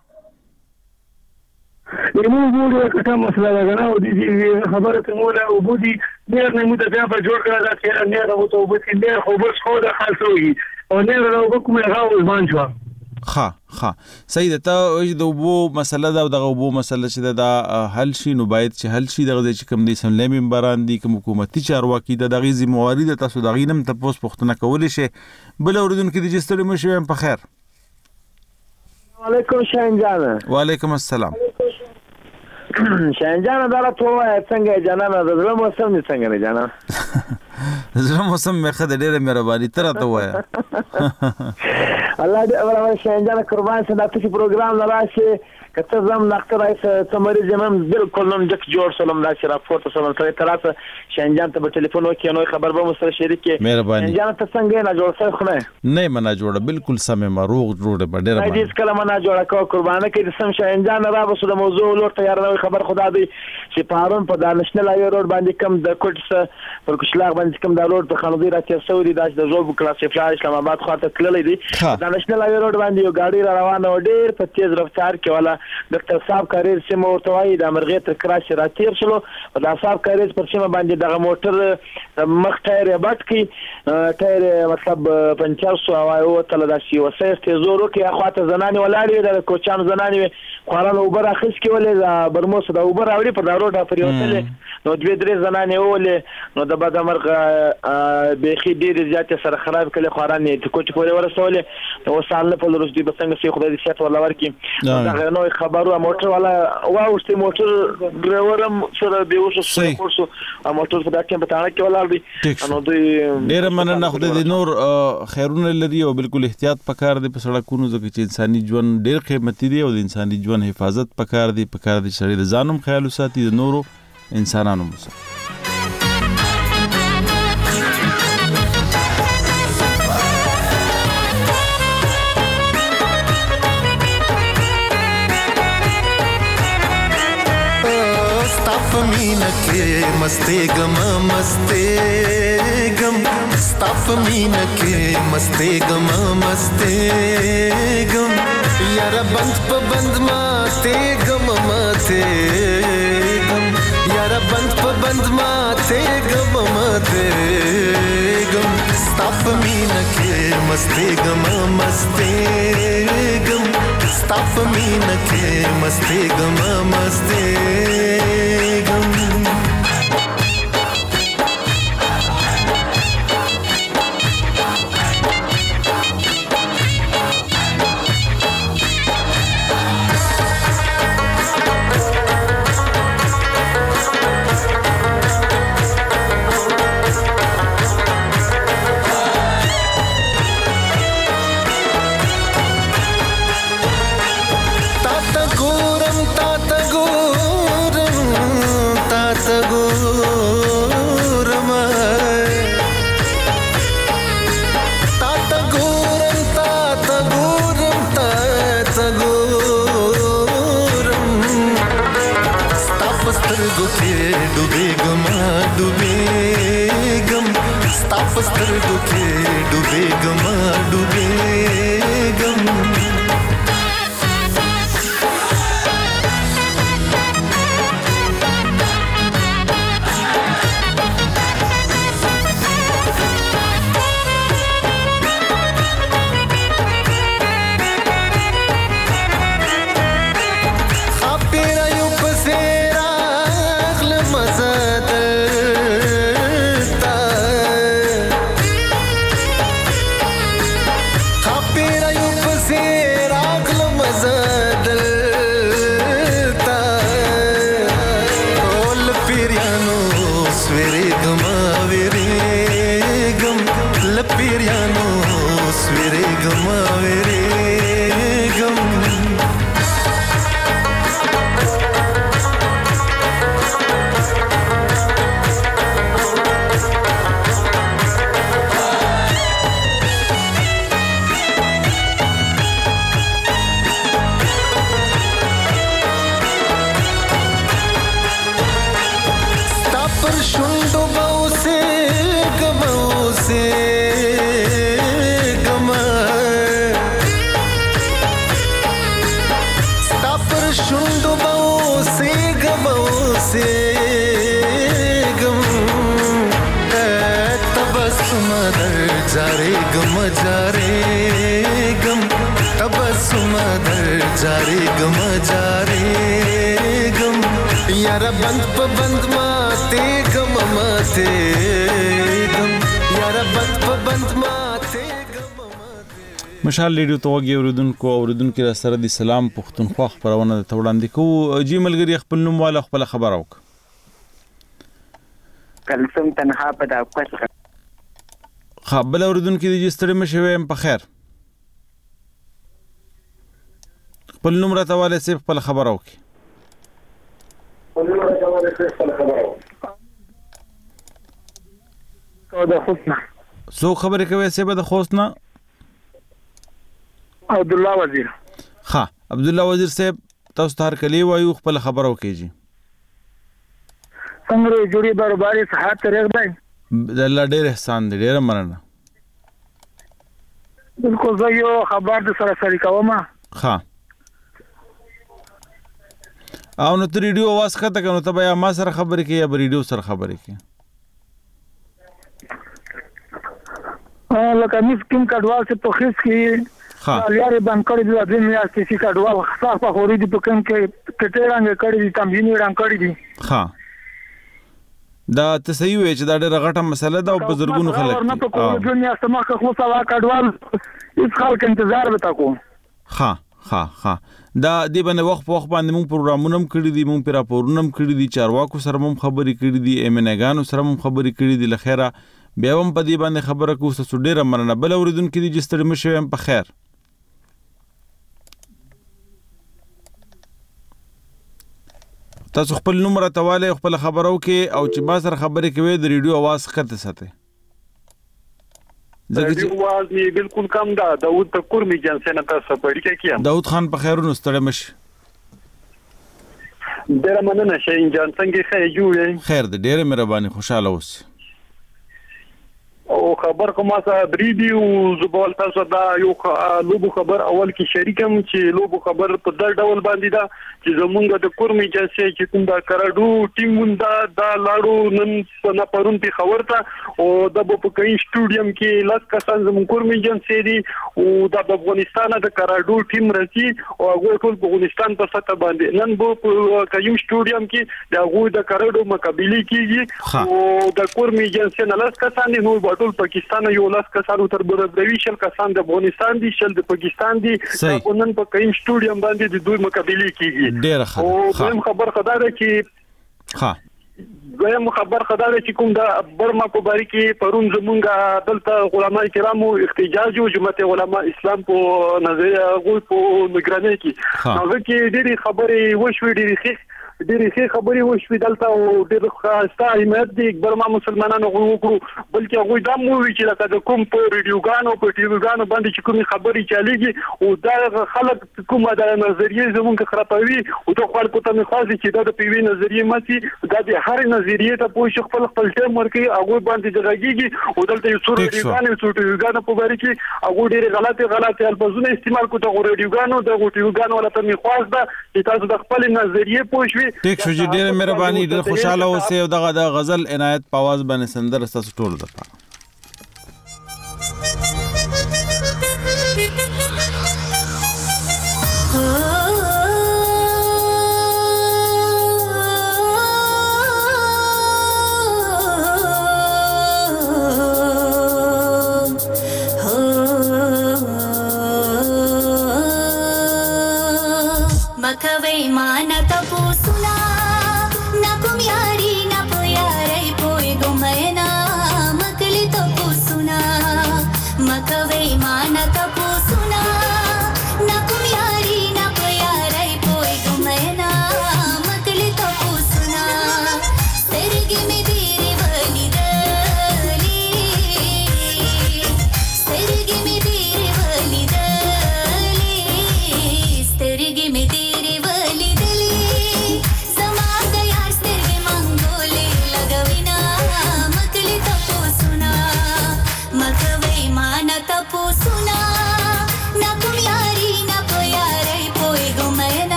یمو وګورئ کته مسله ده کنه او دې خبره ته مولا اوبو دي ډېر نه مو ته په جوړ کړه دا چې نه راو ته اوبو کې ډېر خو بس خو د خاصوي او نه راو کومه غاو ځمان شو ها صحیح ده ته د اوبو مسله ده او د اوبو مسله چې دا حل شي نو باید چې حل شي دغه چې کوم دي سملې ممبران دي کوم حکومتي چارواکي د دغه ذمہواری ده تاسو دغه نم تاسو پښتنه کولې شي بل اوردونکو د رجستر مشوم په خیر وعلیکم شاهین جان وعلیکم السلام شاهین جان دا ټول څنګه جانانه د زړه موسم نه څنګه نه جانا زړه موسم مې خدای ډېر مهرباني تر ته وای الله دې اول شاهین جان قربان شه د تاسو پروګرام لراشه کته زم ډاکټر ایس تمری زمم بالکل نن جک جوړ سلام دا چې راپورټ سلام ته تراسه شاهین جان ته په ټلیفون وکي نو خبر به مو سره شریک کې مهرباني شاهین جان ته څنګه نه جوړ څه خو نه منا جوړه بالکل سمې مروغ جوړه ډېر باندې دې کله منا جوړه کو قربانه کې سم شاهین جان را بسو د موضوع لور تیار نه خبر خدا دې چې پارون په دانشنل هاوی روډ باندې کم د کوټس پر کوشلاغ باندې کم د روډ په خانودي راځي سعودي د زوب کلاس فلای اسلام آباد خواته تللې دي دانشنل هاوی روډ باندې یو ګاډي روانه و ډېر په تیز رفتار کې والا ډاکټر صاحب کاریز چې مو توای د مرغې تر کراش را تیر شلو دا صاحب کاریز پر سیمه باندې دغه موټر مخ ټایر بټ کی ټایر مطلب پنچر سو او تل دا شی وسه تیزورو کې اخواته زنانه ولاړې د کوچان زنانه قران اوبر اخیس کې ولې برموس د اوبر اوړي په دا روډه پریوتل نو دوی درې زنانه ولې نو د بد مرغ بيخي ډېر زیات سره خراب کړي قران نه کوچ پورې ورسولې نو سال په لروس دی بسنګ سي خدای دې شات ولا ورکی دا نو خبرو موټر والا واوستي موټر ډرایورم سره دیوسو کورسو موټر په داکې په تاړه کې ولاړ دي نو دوی ډېر مننه خدای دې نور خیرونه لري او بالکل احتیاط پکار دي په سړکونو ځکه چې انساني ژوند ډېر قیمتي دی او د انساني ژوند حفاظت پکار دي سړي د ځانوم خیال وساتي د نورو انسانانو مسه मीना के मस्ते गम स्ताफ मीना के मस्ते गम यारा बंद प बंद माते गम यारा बंद प बंद माते गम स्ताफ मीना के मस्ते गम स्ताफ मीना के मस्ते गम مشال ریډیو ته وګورئ اوریدونکو را سره د سلام پښتونخوا خبرونه ته وړاندې کوو جی ملګری خپل نوم والا خپل خبر اوک کلثوم تنها په دا کوڅه خپل اوریدونکو د جستړي مشوي په خیر خپل نوم راته والے سي خپل خبر اوک سو خبرې کوي سي به د خوستنا عبد الله وزیر ها عبد الله وزیر صاحب تاسو تار کلی وایو خپل خبرو کیږي څنګه جوړي برابرۍ صحت طریق دی د الله ډېر احسان دی ډېر مننه بالکل زه یو خبر د سره شریکوم ها او نو ته ریډیو आवाज کته کنو ته بیا ما سره خبرې کې یا ریډیو سره خبرې کې لکه مس کوم کډوال چې په خېس کې یاري باندې کړی دی د میاشتې چې کډوال خاص په خوري دی په کوم کې کټېرانګ کړی دی تمرین رنګ کړی دی ها دا ته صحیح وای چې دا ډېر غټه مسله ده او بزرګونو خلک نه په کوم دنیا سمه خو سوا کډوال هیڅ خلک انتظار وتا کو ها دا دی باندې وخت په وخت باندې موږ پروګرامونه هم کړی دي موږ راپورونه هم کړی دي چارواکو سره هم خبرې کړې دي ایمنګانو سره هم خبرې کړې دي لخيره بیا هم په دې باندې خبره کوو چې ډېر مننه بل اوریدونکو دي چې ستړي مشوي هم په خیر تاسو خپل نمبر تواله خپل خبرو کې او چې ما سره خبرې کوي د ریډیو आवाज کته ساتي ریډیو आवाज بالکل کم ده داود تکور می جنسه نه تاسو پړی کې کیم داود خان په خیرونو ستړي مش ډېر مننه شین جان څنګه خیر خیر دې ډېر مهرباني خوشاله اوسئ او خبر کومه بریدي او زبول تاسو دا یو لوبو خبر اول کې شریکم چې لوبو خبر په د ډول باندې دا چې زمونږ د کورمي جنسي چې کوم دا کراډو ټیم دا لاړو نن په پرون په خبرته او د په کای سټوډیم کې لاس کسان زمونږ کورمي جنسي دي او د افغانستان د کراډو ټیم راځي او هغه ټول په افغانستان په سطح باندې نن په کای سټوډیم کې د هغه د کراډو مقابله کیږي او د کورمي جنسي نه لاس کسان نو ټول پاکستان یو لاس کسانو تر برابروي شل کسان د افغانستان دي شل د پاکستان دي په نن په کایم سټوډیم باندې د دوی مقابله کیږي ډېر ښه او خبر خدای چې زم خبر خدای چې کوم د برما په باره کې پرون زمونږ دلته علماء کرامو احتجاج او جماعت علماء اسلام په نظریه غوي په نگرانۍ کې نو کې ډېری خبرې وشوي ډېری خبرې وشوي دلته او ډېر خاصه حمایت دي برما مسلمانانو وکړو بلکې هغه د مووي چې لکه د کوم په ریډیوګانو په ټیوګانو باندې چې کوم خبرې چاليږي او دا خلک کومه د نظریه زمونږ خرابوي او د خلکو ته مخازي چې د پیوي نظریه ماتي د هر نظریه ته پوه شي خپل ټیم ورکي هغه باندې دغېږي او دلته یو څو ریډیوګانو په باره کې هغه ډېر غلطي الفاظونه استعمال کوي د ریډیوګانو د ټیوګانو ولته مخاز ده چې تاسو د خپل نظریه پوه شئ ټیک شو جی ډېر مهرباني ډېر خوشاله اوسئ او دغه د غزل عنایت په आवाज باندې سندر تاسو ټول درته मखवै मान तपोसुना न कुम यारी न पुयारै पोय गुमयना मकले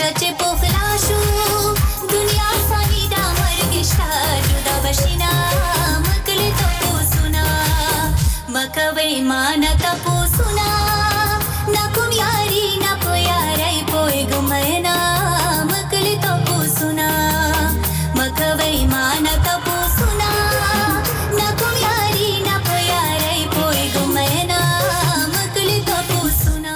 راشه چې پخلا شو دنیا فانی دا مرګ شته جدا بشینا مکلی تپوسونا مکوي مان تپوسونا نا کوم یاري نا په یاري پوي ګمنا مکلی تپوسونا مکوي مان تپوسونا نا کوم یاري نا په یاري پوي ګمنا مکلی تپوسونا.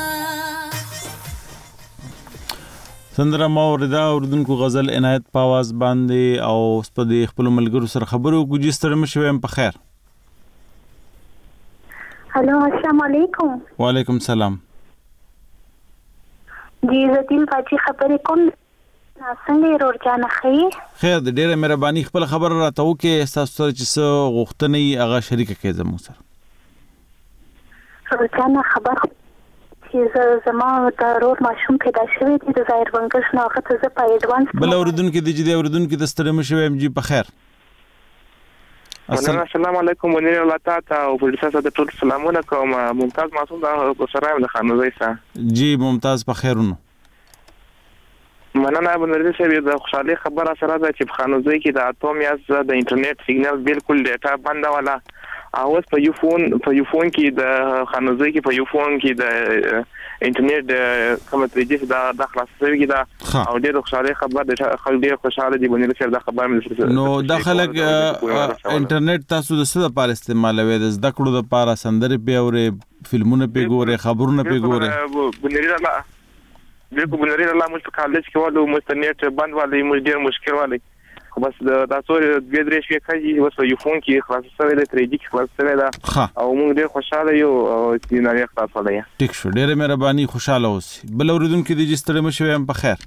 سندره ما وردا اوردونکو غزل عنایت په आवाज باندې او سپدې خپل ملګرو سره خبرو کوجی ستړم شوم په خیر. हेलो अस्सलाम वालेकुम. वालेकुम सलाम. जी زتیل باچی خبرې کوم څنګه ورور جان خیر خیر د ډیره مهرباني خپل خبر راته وکي تاسو ته چې څه غوښتنې هغه شریک کړئ زموږ سره. ورور جان خبر چې زما د ورور ماشوم پیدا شوی دی د ظاهر بنکش نو هغه ته زه په ایډوانس بل اوردونکو د جدي اوردونکو د ستړم شوم جی په خیر. السلام علیکم ونیر الله تعالی او پولیسا ته ټول سلامونه کوم. ممتاز معصوم د سرایم د خانوزي سره جی ممتاز په خیرونو. مننه بنرده سره د خوشحالي خبره سره ده چې په خانوزي کې د اتوم یا د انټرنیټ سیګنال بالکل ډیټا بند ولا او په یو فون کې د خانوزي کې په یو فون کې د انټرنیټ کوم ترجیح د خلاصوي کې دا او ډېر خوشاله خبر د خلک ډېر خوشاله دي بنرده سره د خبر مې نو د خلک انټرنیټ تاسو د څه لپاره استعمالوي د زده کړو لپاره سندرې په اورې فلمونه په ګوره خبرونه په ګوره بنرده الله بالکل بنرده الله مو په کالج کې ولو انټرنیټ بند ولې مو ډېر مشکل ولې بس دا څو د درې شوي کوي وسو یو فون کې خلاصوي د ترېدي کې خلاصوي دا او موږ ډېر خوشاله یو چې نه خلاصوي. ټیک شو ډېر مهرباني خوشاله اوسئ. بل اوریدونکو د جستړم شوم په خیر.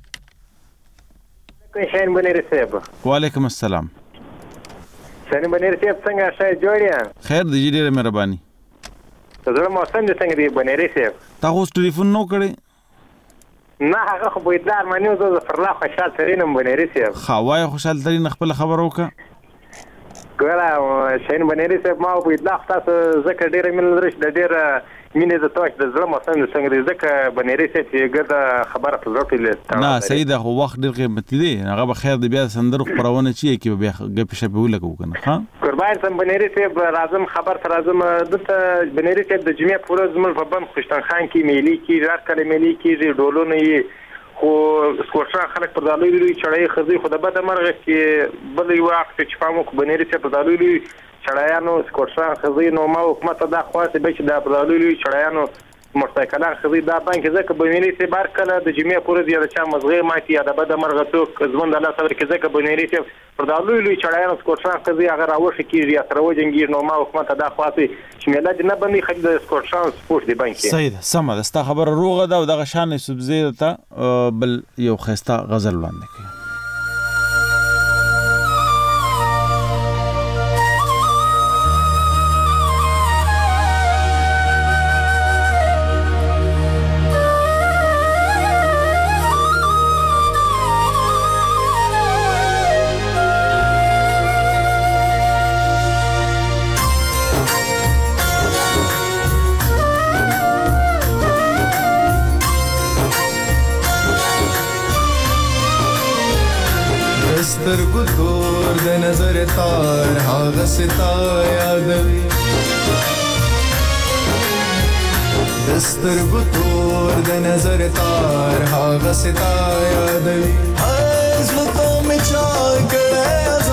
شاین بنيري صاحب. وعلیکم السلام. شاین بنيري صاحب څنګه شای جوړیا؟ خیر دی ډېر مهرباني. زړه موسم دې څنګه دی بنيري صاحب؟ تاسو ټلیفون نو کړی؟ نه هغه خو بيدار مانیو زه فرلا خوشحال ترینم بنيري صاحب. خوای خوشحال ترین خپل خبر وکړه. ګوره شاین بنيري صاحب ما بيدار تاسو زکه ډېر مل درش د ډېر مینه د توښ د زړه موسم څنګه دی زکه بنيري صاحب چې ګرځه خبره په ضرورت لته. نه صحیح ده خو وخت ډېر قیمتي دی هغه به خیر دی بیا سندر خبرونه چی کی بیا غپ شپ ولګو کنه ها قربان سم بنيري صاحب راځم خبر تر راځم دته بنيري صاحب د جمعې پورز مل په بند خوشتن خان کې میلی کې رات کله میلی کې ډولونه یې خو سکوټران خلک پر دالوی لوي چړای خزي خو د بد مرغه کې بل یو وخت چې پامو کو بنيري صاحب پر دالوی لوي چړایانو سکوټران خزي نو ما حکومت دا خاصه به چې د پر دالوی لوي چړایانو مرتکلان خزي دا بانک ځکه بنيري صاحب بار کله د جمعې پورز یا د چا مزغه ماتي یا د بد مرغه څوک ځوند الله صبر کې ځکه بنيري صاحب پر دالوی لوي چړایانو سکوټران خزي هغه راوښه کیږي یا تر وجنګي نو ما حکومت دا خاصه چې ملت نه باندې خلک د سکوټران سپورت دی بانک صحیح ده سم ده ستا خبر روغه ده او دغه شان سبزی ته بل یو خسته غزل وړاندې کړي. سترګو تور د نظر تار هغه ستا یادوي د سترګو تور د نظر تار هغه ستا یادوي زړه ته مې چا کړی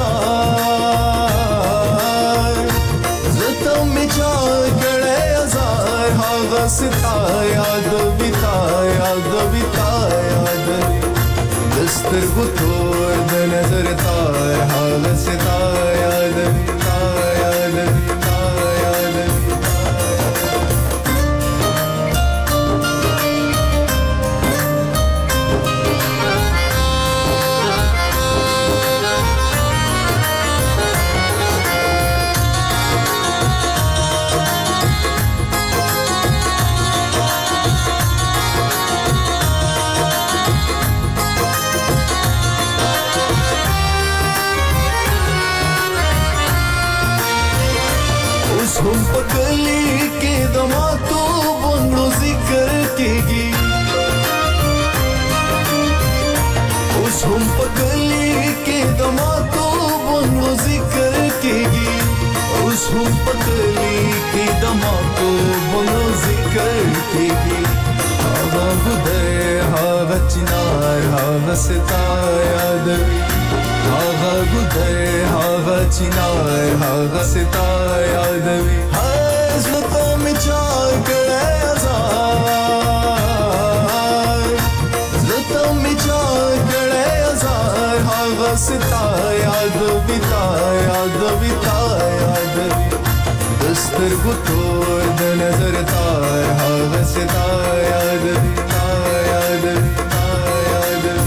ازار زړه ته مې چا کړی ازار هغه ستا یادوي تا یادوي تا یادوي سترګو تور د نظر تار حال ستا یادوي تا یادوي تا یادوي اوس هم پکلی کې د ماتو بنو ذکر کېږي اوس هم پکلی کې د ماتو بنو ذکر کېږي هغه ګدای هغه چنار هغه ستا یادوي هغه ګدای هغه چنار هغه ستا یادوي زړه ته مې چا کړی ازار زړه ته مې چا کړی ازار هغه ستا یادوي تا یادوي تا یادوي د سترګو تور د نظر تار هغه ستا یادوي تا یادوي تا یادوي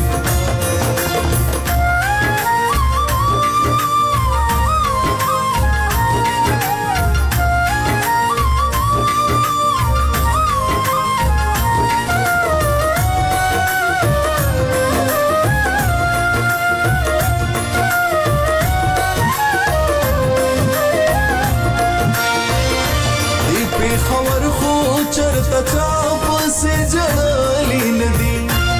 چرته چا پسې جړلې ندي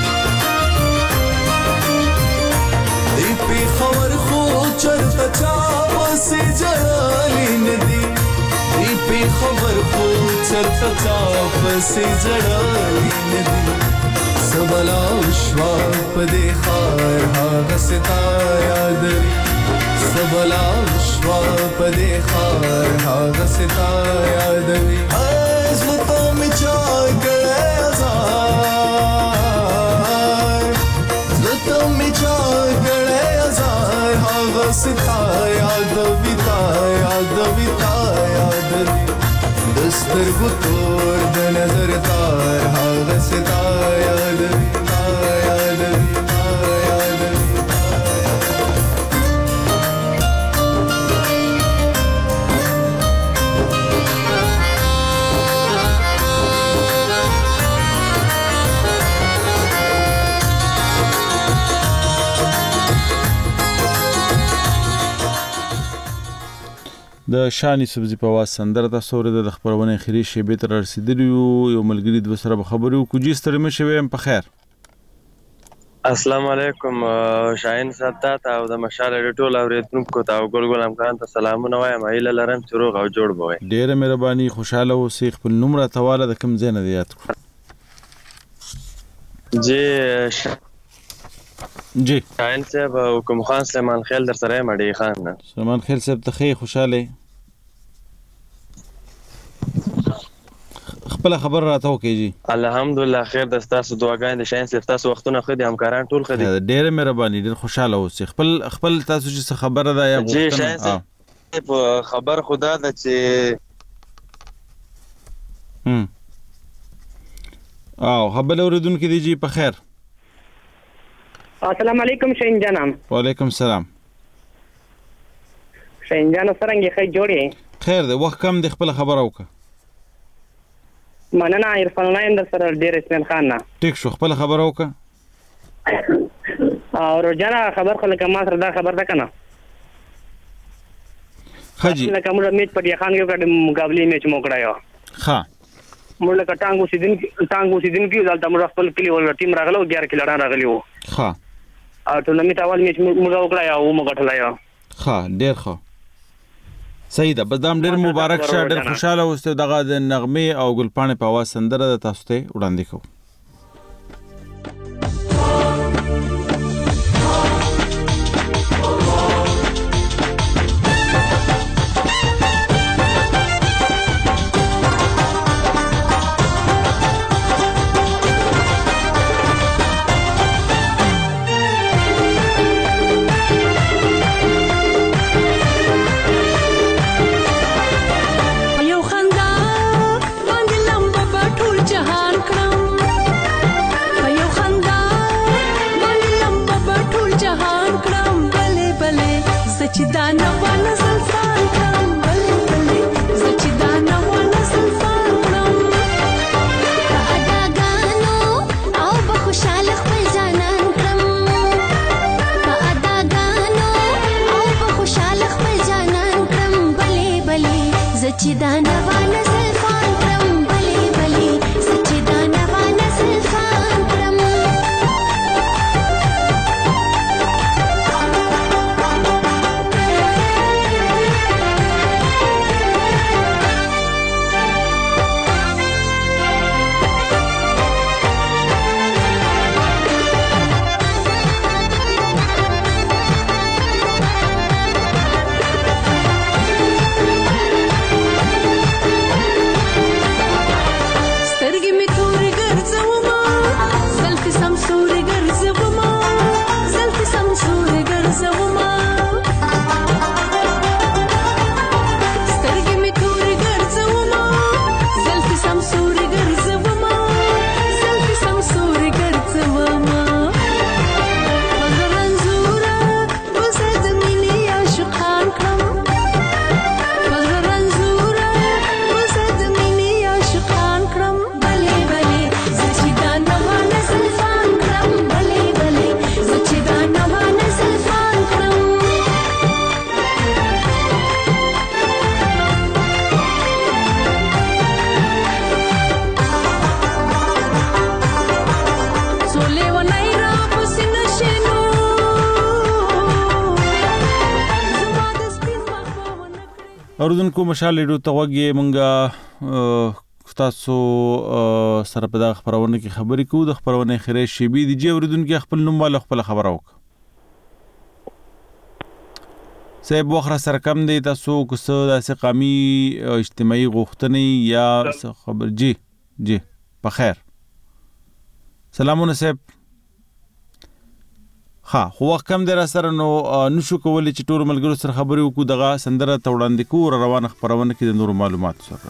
دی پیښور خو چرته چا پسې جړلې ندي دی پیښور خو چرته چا پسې جړلې ندي سبلا شوا پدې خار هغه ستا یادوي سبلا شوا پدې خار هغه ستا یادوي زلطه مې چا کړی ازار زلطه مې چا کړی ازار هغه ستا یادوي تا یادوي تا یادوي د سترګو تور د نظر تار هغه ستا یادوي تا یادوي تا یادوي د شانی سبزی په واس سندره د سورې د خبرونه خري شیبه تر رسیدلی یو ملګری د سره خبرو کوجی ستړي مشه ویم په خیر السلام علیکم شاهین صاحب ته او د مشال ټول اوریدونکو ته او ګلګل امکان ته سلامونه وایم ایله لرم چې روغ او جوړ بوي ډیره مهرباني خوشاله اوسې خپل نمبر تواله د کم زینه یاد کړ جی شاهین صاحب حکم خان سلیمان خیل در سره مړی خان سلیمان خیل صاحب ته خې خوشاله خپل خبر راته وکړي الحمدلله خیر د تاسو دعاګانې د شاهین صاحب تاسو وختونه خدي همکاران ټول خدي ډېر مهرباني ډېر خوشاله اوسئ خپل تاسو چې خبره ده یا جی شاهین صاحب خبر خدا ده چې خبر اوریدونکو دی جی په خیر السلام علیکم شاهین جانم وعلیکم السلام شاهین جان څنګه خیر جوړی خیر ده وخت کم د خپل خبره وکړه مننه عرفان الله اندر سره ډیر اسمان خان نه ټیک شو خپل خبره وکړه او روزانه خبر خلک ما سره دا خبر ده کنه خجی لکه موږ میچ په خان یو کډ مقابله میچ موکړایو ها موږ لکه ټانګو سیدن کې دلته موږ خپل کلی ول ټیم راغلو 11 کلهړان راغلی وو ها او ټولنیز اول میچ موږ وکړایو او موږ غټلایو ها ډیر ښه صحیح ده بدام ډیر مبارک شه ډیر خوشاله اوسئ دغه د نغمه او ګلپانې په आवाज سندره د تاسو ته وړاندې کوم سمسور ګرځوما زلفې سمسور ګرځوما سترګې مې تور ګرځوما زلفې سمسور ګرځوما زلفې سمسور ګرځوما مزرنزورا وزه د مینې عاشقان کړم مزرنزورا وزه د مینې عاشقان کړم بلې بلې زه چې دا نوانه زلفان کړم بلې بلې زه چې دا نوانه زلفان کړم څو لیونی را پسې نشي نو زما د سپین مخ به ونه اوریدونکو مشال ریډیو ته غوږ یې مونږه تاسو سره په دغه خپرونه کې خبرې کوو د خپرونې خیرې شیبې دي چې اوریدونکو خپل نوم والا خپل خبره وکړه صاحب وخت را سره کم دی تاسو که څه داسې قامي اجتماعي غوښتنې یا څه خبر جی په خیر سلامونه صاحب ها خو وخت کم دی را سره نو نشو کولی چې ټولو ملګرو سره خبرې وکړو دغه سندره ته وړاندې کوو را روانه خپرونه کې د نورو معلوماتو سره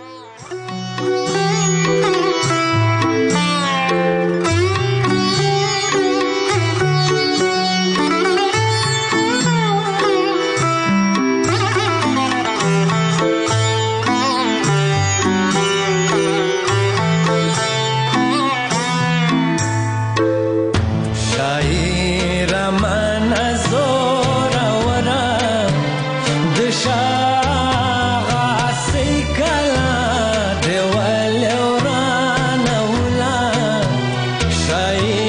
شاعر من زور ورا د شاه سیکلا دی ول وران ولا شاعر